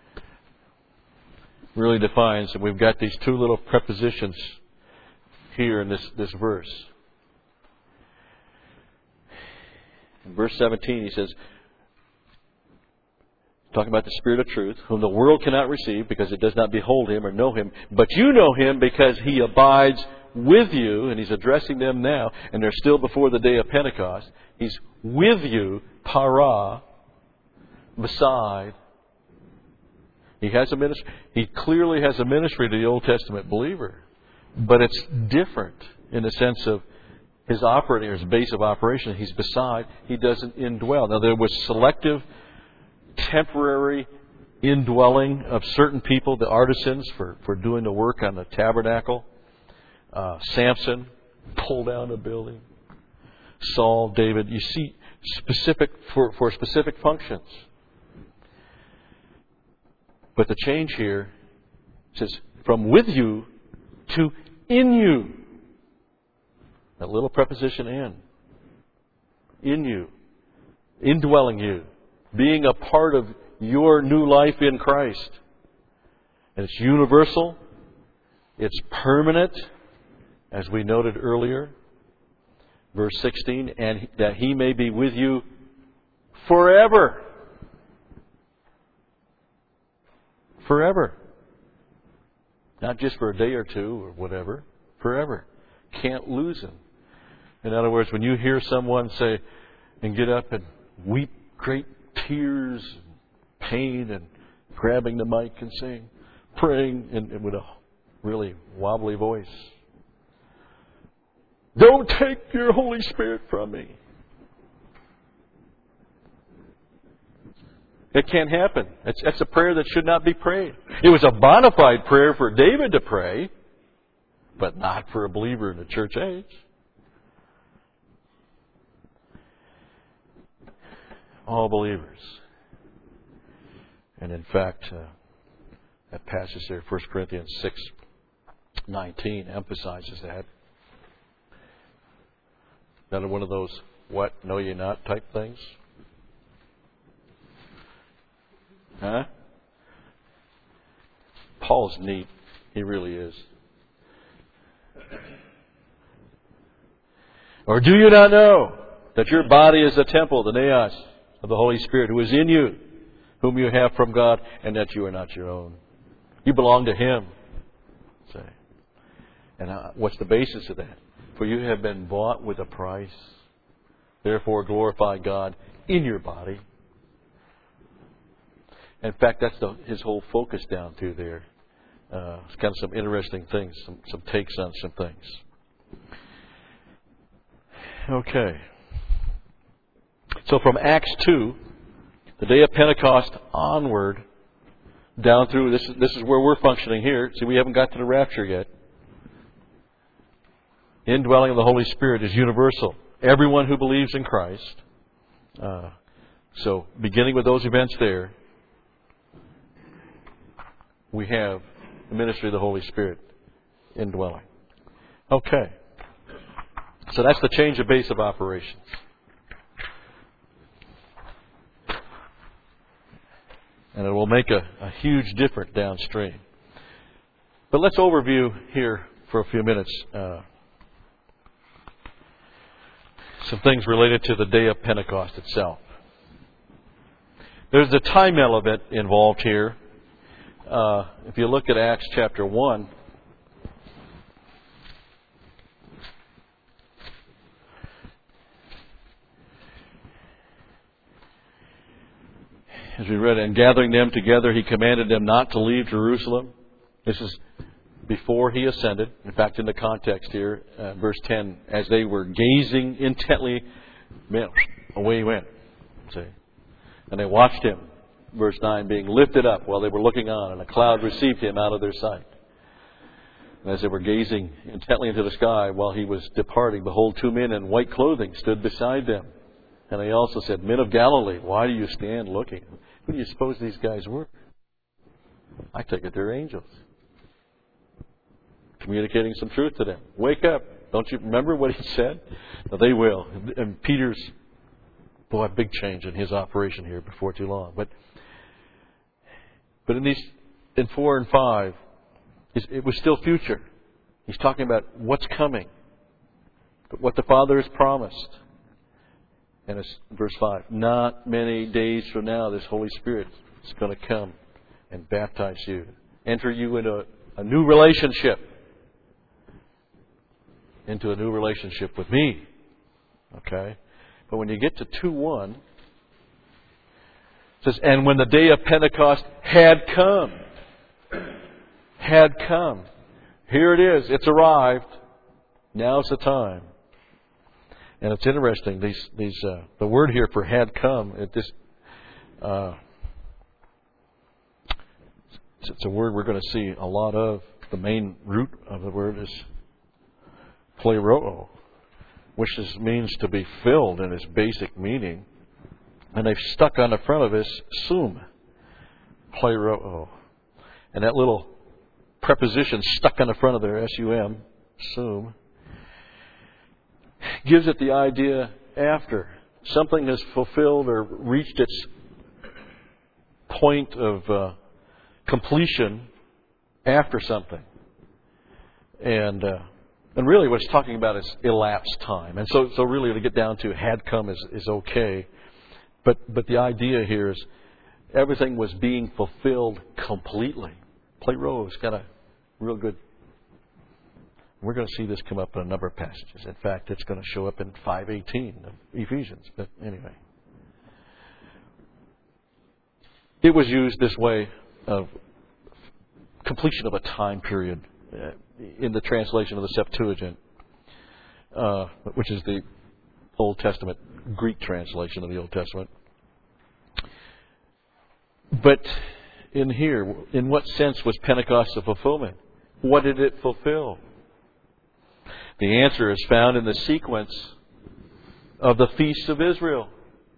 really defines, and we've got these two little prepositions here in this verse. In verse 17, he says, talking about the Spirit of truth, whom the world cannot receive because it does not behold Him or know Him, but you know Him because He abides with you, and He's addressing them now, and they're still before the day of Pentecost. He's with you, para, beside. He has a ministry. He clearly has a ministry to the Old Testament believer, but it's different in the sense of his operating, or his base of operation. He's beside. He doesn't indwell. Now, there was selective, temporary indwelling of certain people, the artisans, for doing the work on the tabernacle. Samson pulled down a building. Saul, David. You see, specific for specific functions. But the change here says, from with you to in you. That little preposition in. In you. Indwelling you. Being a part of your new life in Christ. And it's universal. It's permanent, as we noted earlier. Verse 16, and that He may be with you forever. Forever. Not just for a day or two or whatever. Forever. Can't lose Him. In other words, when you hear someone say and get up and weep great tears, pain, and grabbing the mic and saying, praying and with a really wobbly voice. Don't take your Holy Spirit from me. It can't happen. That's a prayer that should not be prayed. It was a bona fide prayer for David to pray, but not for a believer in the church age. All believers. And in fact, that passage there, 1 Corinthians 6:19, emphasizes that. Not one of those, what, know ye not type things? Huh? Paul's neat. He really is. Or do you not know that your body is the temple, the naos, of the Holy Spirit, who is in you, whom you have from God, and that you are not your own? You belong to Him. Say. And what's the basis of that? For you have been bought with a price. Therefore glorify God in your body. In fact, that's his whole focus down through there. It's kind of some interesting things, some takes on some things. Okay. So from Acts 2, the day of Pentecost onward, down through, this is where we're functioning here. See, we haven't got to the rapture yet. Indwelling of the Holy Spirit is universal. Everyone who believes in Christ. So, beginning with those events there, we have the ministry of the Holy Spirit indwelling. Okay. So that's the change of base of operations. And it will make a huge difference downstream. But let's overview here for a few minutes some things related to the day of Pentecost itself. There's the time element involved here. If you look at Acts chapter 1, as we read, and gathering them together, He commanded them not to leave Jerusalem. This is before He ascended. In fact, in the context here, verse 10, as they were gazing intently, away He went. See? And they watched Him. Verse 9, being lifted up while they were looking on, and a cloud received Him out of their sight. And as they were gazing intently into the sky while He was departing, behold, 2 men in white clothing stood beside them. And they also said, Men of Galilee, why do you stand looking? Who do you suppose these guys were? I take it they're angels. Communicating some truth to them. Wake up. Don't you remember what He said? No, they will. And Peter's, boy, a big change in his operation here before too long. But in 4 and 5, it was still future. He's talking about what's coming. What the Father has promised. And it's verse 5. Not many days from now, this Holy Spirit is going to come and baptize you. Enter you into a new relationship. Into a new relationship with me. Okay? But when you get to 2:1, it says, and when the day of Pentecost had come. Had come. Here it is. It's arrived. Now's the time. And it's interesting. The word here for had come. It's a word we're going to see a lot of. The main root of the word is pleroo, which means to be filled in its basic meaning. And they've stuck on the front of this sum, pleroo. And that little preposition stuck on the front of there, S-U-M, sum, gives it the idea after. Something has fulfilled or reached its point of completion after something. And really what it's talking about is elapsed time. And so really to get down to had come is okay. But the idea here is everything was being fulfilled completely. Pleroo has got a real good... We're going to see this come up in a number of passages. In fact, it's going to show up in 5:18 of Ephesians. But anyway. It was used this way of completion of a time period in the translation of the Septuagint, which is the Old Testament, Greek translation of the Old Testament. But in here, in what sense was Pentecost a fulfillment? What did it fulfill? The answer is found in the sequence of the feasts of Israel.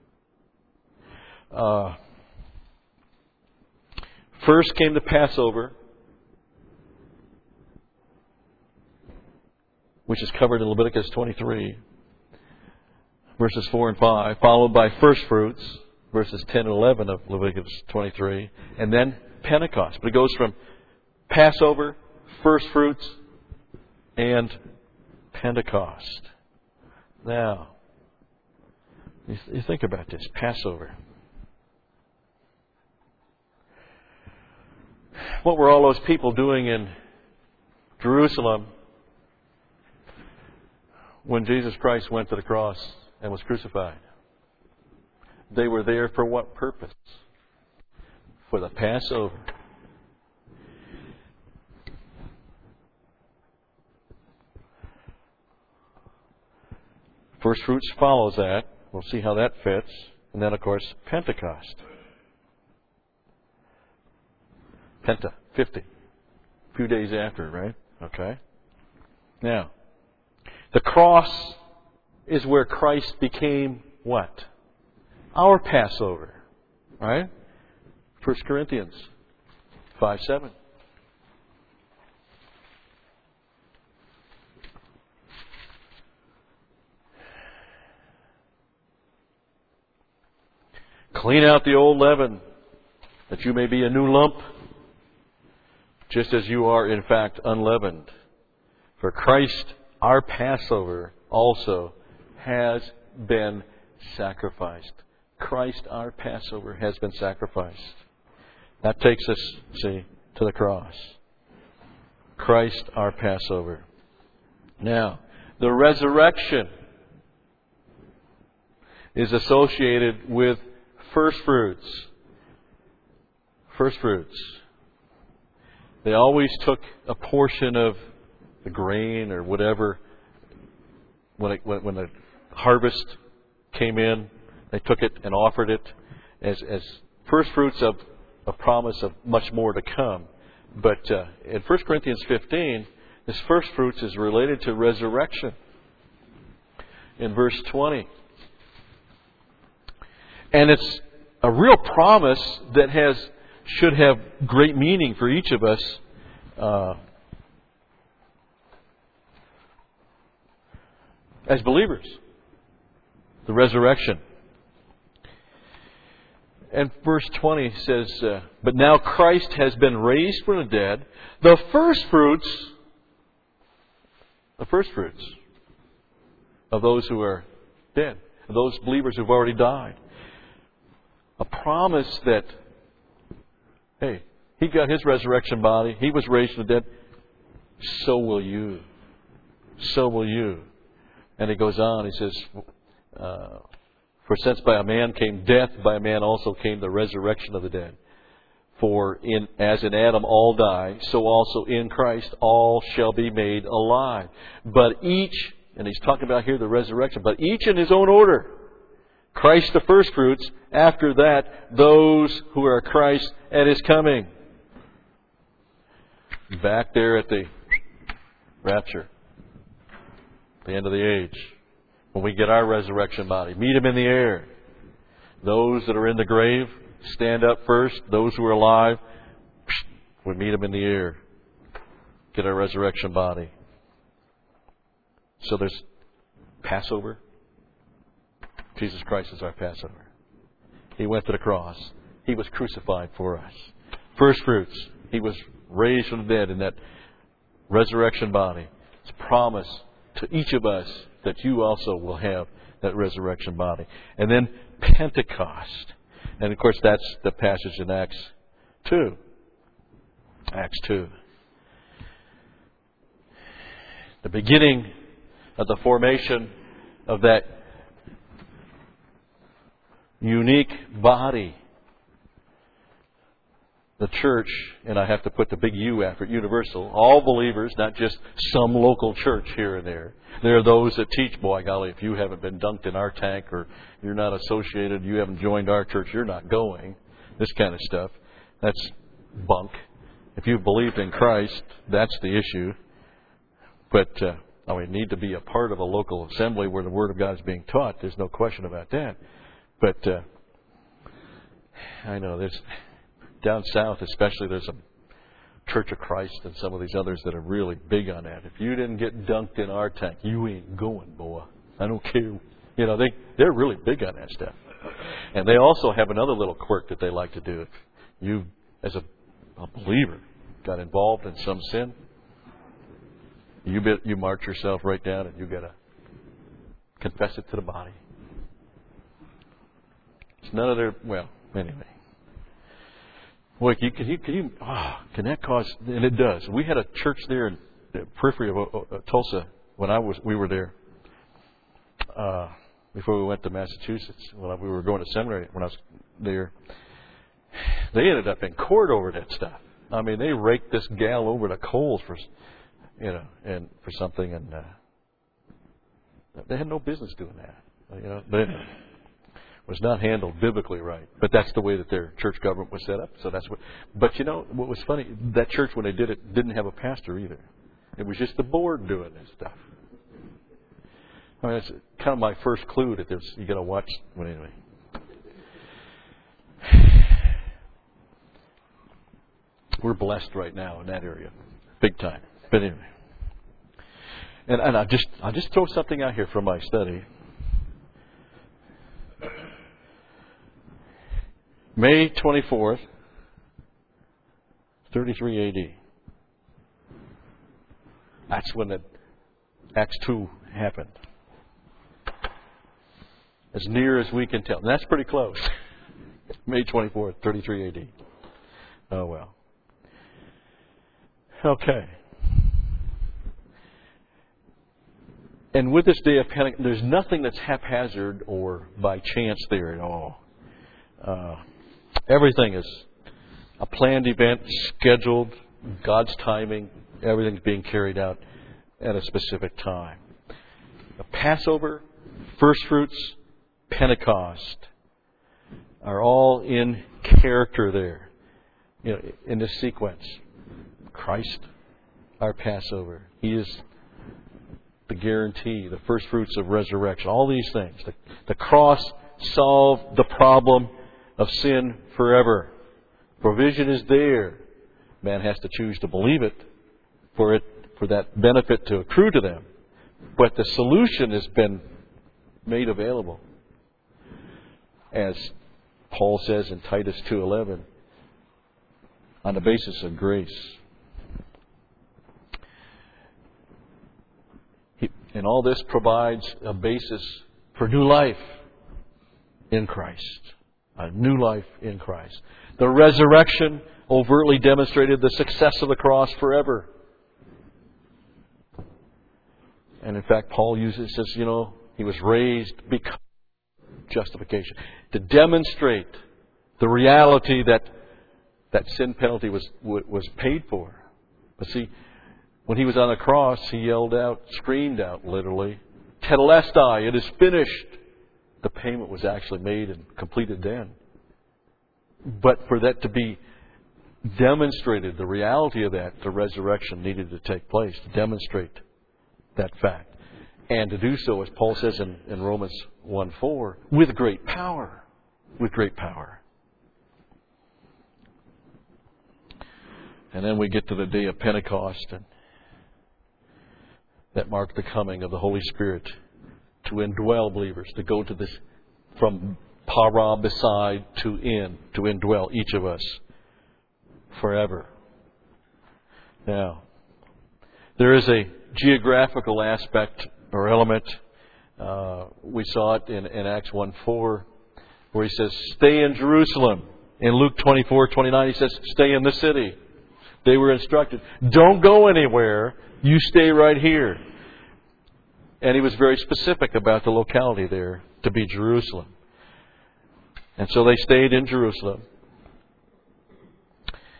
First came the Passover, which is covered in Leviticus 23, verses 4 and 5, followed by first fruits, verses 10 and 11 of Leviticus 23, and then Pentecost. But it goes from Passover, first fruits, and Pentecost. Now, you think about this, Passover. What were all those people doing in Jerusalem when Jesus Christ went to the cross and was crucified? They were there for what purpose? For the Passover. First fruits follows that. We'll see how that fits. And then, of course, Pentecost. Penta, 50. A few days after, right? Okay. Now, the cross is where Christ became what? Our Passover. Right? 1 Corinthians 5:7. Clean out the old leaven, that you may be a new lump, just as you are in fact unleavened. For Christ, our Passover, also has been sacrificed. Christ, our Passover, has been sacrificed. That takes us, see, to the cross. Christ, our Passover. Now, the resurrection is associated with first fruits. First fruits. They always took a portion of the grain or whatever. When the harvest came in, they took it and offered it as first fruits of a promise of much more to come. But in 1 Corinthians 15, this first fruits is related to resurrection. In verse 20. And it's a real promise that should have great meaning for each of us. As believers. The resurrection. And verse 20 says, but now Christ has been raised from the dead, the first fruits of those who are dead, of those believers who've already died. A promise that, hey, He got His resurrection body, He was raised from the dead, so will you. So will you. And He goes on, He says, for since by a man came death, by a man also came the resurrection of the dead. For as in Adam all die, so also in Christ all shall be made alive. But each, and he's talking about here the resurrection, but each in his own order. Christ the first fruits, after that those who are Christ at His coming. Back there at the rapture, the end of the age. When we get our resurrection body, meet Him in the air. Those that are in the grave stand up first. Those who are alive, we meet Him in the air. Get our resurrection body. So there's Passover. Jesus Christ is our Passover. He went to the cross. He was crucified for us. First fruits. He was raised from the dead in that resurrection body. It's a promise to each of us that you also will have that resurrection body. And then Pentecost. And of course that's the passage in Acts 2. Acts 2. The beginning of the formation of that unique body the church, and I have to put the big U after it, universal, all believers, not just some local church here and there. There are those that teach, boy, golly, if you haven't been dunked in our tank or you're not associated, you haven't joined our church, you're not going. This kind of stuff. That's bunk. If you've believed in Christ, that's the issue. But we need to be a part of a local assembly where the Word of God is being taught. There's no question about that. But I know there's down south, especially, there's a Church of Christ and some of these others that are really big on that. If you didn't get dunked in our tank, you ain't going, boy. I don't care. You know, they're really big on that stuff. And they also have another little quirk that they like to do. If you, as a believer, got involved in some sin, you march yourself right down and you got to confess it to the body. It's none of their, well, anyway. Boy, can that cause, and it does. We had a church there in the periphery of Tulsa when we were there, before we went to Massachusetts, when we were going to seminary when I was there. They ended up in court over that stuff. I mean, they raked this gal over the coals for something, and they had no business doing that. But anyway, it was not handled biblically right. But that's the way that their church government was set up. So that's what. But what was funny? That church, when they did it, didn't have a pastor either. It was just the board doing this stuff. I mean, that's kind of my first clue that you got to watch. Well, anyway. We're blessed right now in that area, big time. But anyway, and I'll just throw something out here from my study. May 24th, 33 A.D. That's when the Acts 2 happened. As near as we can tell. And that's pretty close. May 24th, 33 A.D. Oh, well. Okay. And with this day of Pentecost, there's nothing that's haphazard or by chance there at all. Everything is a planned event, scheduled, God's timing. Everything's being carried out at a specific time. The Passover, first fruits, Pentecost are all in character there, in this sequence. Christ, our Passover. He is the guarantee, the first fruits of resurrection. All these things. The cross solved the problem of sin forever. Provision is there. Man has to choose to believe it for that benefit to accrue to them. But the solution has been made available. As Paul says in Titus 2:11, on the basis of grace. And all this provides a basis for new life in Christ. A new life in Christ. The resurrection overtly demonstrated the success of the cross forever. And in fact, Paul says, he was raised because of justification. To demonstrate the reality that sin penalty was paid for. But see, when he was on the cross, he yelled out, screamed out, literally, "Tetelestai, it is finished." The payment was actually made and completed then. But for that to be demonstrated, the reality of that, the resurrection needed to take place to demonstrate that fact. And to do so, as Paul says in Romans 1:4, with great power. With great power. And then we get to the day of Pentecost, and that marked the coming of the Holy Spirit to indwell believers, to go to this from para beside to indwell each of us forever. Now, there is a geographical aspect or element. We saw it in Acts 1:4, where he says, "Stay in Jerusalem." In Luke 24:29, he says, "Stay in the city." They were instructed, "Don't go anywhere. You stay right here." And he was very specific about the locality there, to be Jerusalem. And so they stayed in Jerusalem.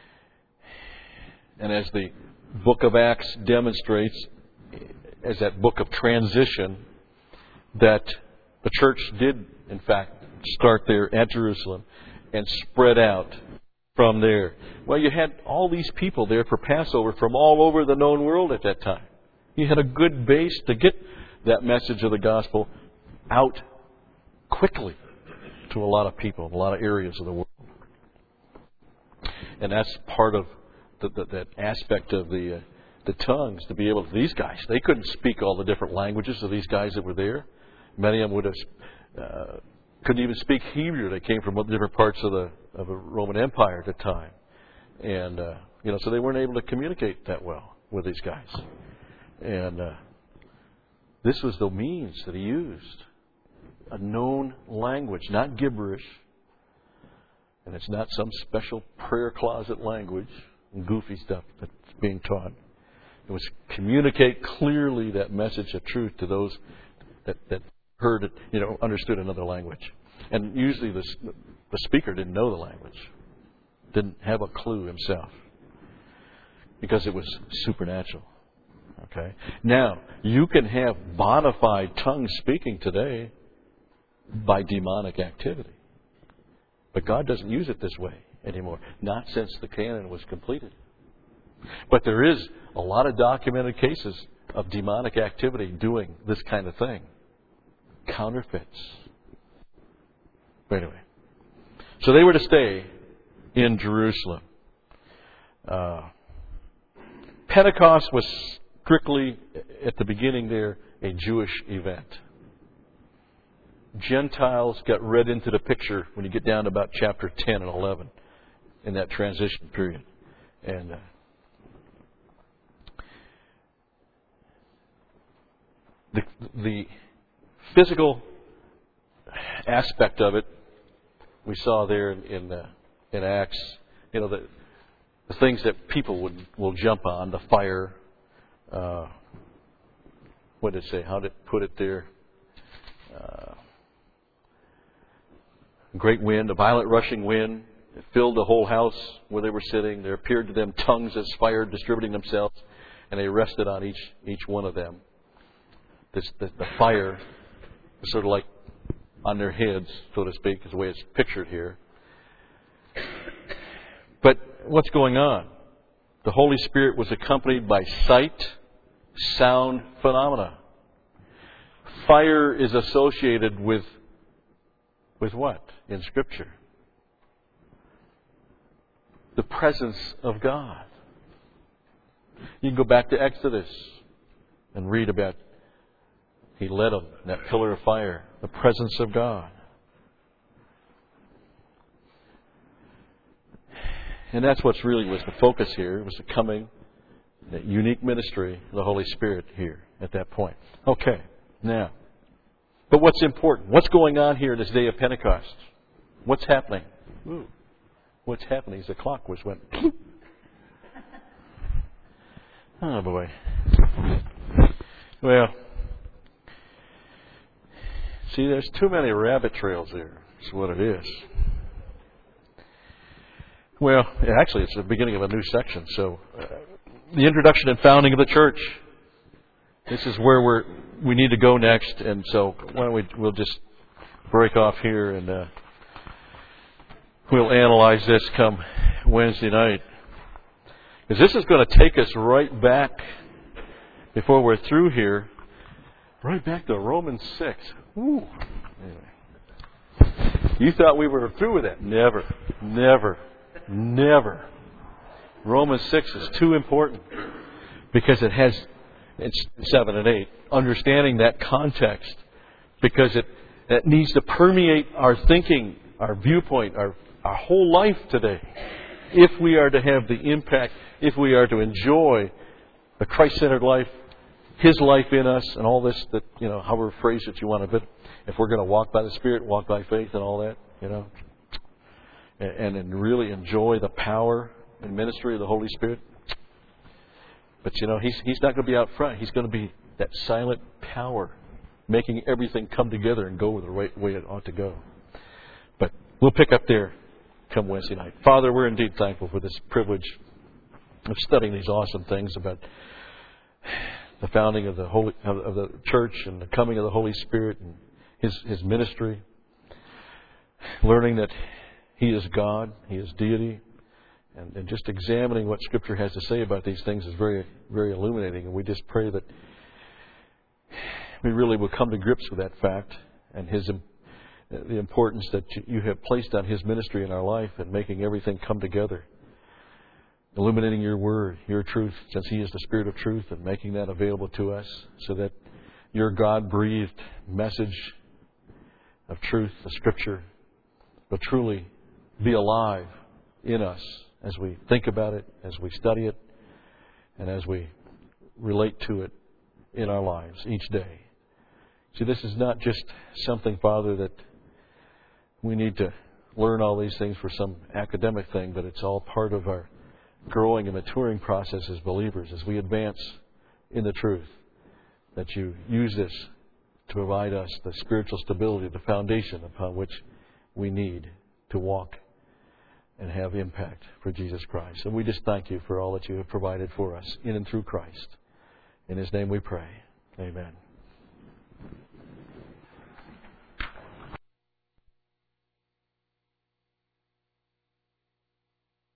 And as the book of Acts demonstrates, as that book of transition, that the church did, in fact, start there at Jerusalem and spread out from there. Well, you had all these people there for Passover from all over the known world at that time. You had a good base to get that message of the gospel out quickly to a lot of people, a lot of areas of the world. And that's part of that aspect of the tongues, to be able to, these guys, they couldn't speak all the different languages of these guys that were there. Many of them would have couldn't even speak Hebrew. They came from different parts of the Roman Empire at the time, and so they weren't able to communicate that well with these guys. And this was the means that he used, a known language, not gibberish, and it's not some special prayer closet language and goofy stuff that's being taught. It was communicate clearly that message of truth to those that heard it, understood another language. And usually the speaker didn't know the language, didn't have a clue himself, because it was supernatural. Okay. Now, you can have bona fide tongue speaking today by demonic activity. But God doesn't use it this way anymore, not since the canon was completed. But there is a lot of documented cases of demonic activity doing this kind of thing. Counterfeits. But anyway, so they were to stay in Jerusalem. Pentecost was strictly, at the beginning there, a Jewish event. Gentiles got read into the picture when you get down to about chapter 10 and 11 in that transition period. And the physical aspect of it, we saw there in Acts, the things that people will jump on, the fire. What did it say? How did it put it there? Great wind, a violent rushing wind. It filled the whole house where they were sitting. There appeared to them tongues as fire distributing themselves, and they rested on each one of them. The fire was sort of like on their heads, so to speak, is the way it's pictured here. But what's going on? The Holy Spirit was accompanied by sight, sound phenomena. Fire is associated with what in Scripture? The presence of God. You can go back to Exodus and read about He led them in that pillar of fire, the presence of God. And that's what's really was the focus here. It was the coming, that unique ministry of the Holy Spirit here at that point. Okay, now. But what's important? What's going on here this day of Pentecost? What's happening? Ooh. What's happening? The clock went. Oh boy. Well, see, there's too many rabbit trails there. That's what it is. Well, actually, it's the beginning of a new section. So, the introduction and founding of the church. This is where we need to go next, and so why don't we'll just break off here and we'll analyze this come Wednesday night. Because this is going to take us right back, before we're through here, right back to Romans 6. Ooh. Anyway. You thought we were through with that? Never. Romans 6 is too important because it has, it's 7 and 8, understanding that context, because that needs to permeate our thinking, our viewpoint, our whole life today. If we are to have the impact, if we are to enjoy the Christ-centered life, His life in us, and all this that, however phrase it you want to, but if we're going to walk by the Spirit, walk by faith and all that, and really enjoy the power and ministry of the Holy Spirit. But He's not going to be out front. He's going to be that silent power, making everything come together and go the right way it ought to go. But we'll pick up there come Wednesday night. Father, we're indeed thankful for this privilege of studying these awesome things about the founding of the church and the coming of the Holy Spirit and His ministry. Learning that He is God, He is deity, and just examining what Scripture has to say about these things is very, very illuminating. And we just pray that we really will come to grips with that fact and the importance that you have placed on His ministry in our life and making everything come together. Illuminating your Word, your truth, since He is the Spirit of truth, and making that available to us so that your God-breathed message of truth, the Scripture, will truly be alive in us as we think about it, as we study it, and as we relate to it in our lives each day. See, this is not just something, Father, that we need to learn all these things for some academic thing, but it's all part of our growing and maturing process as believers as we advance in the truth. That you use this to provide us the spiritual stability, the foundation upon which we need to walk and have impact for Jesus Christ. And we just thank you for all that you have provided for us in and through Christ. In His name we pray. Amen.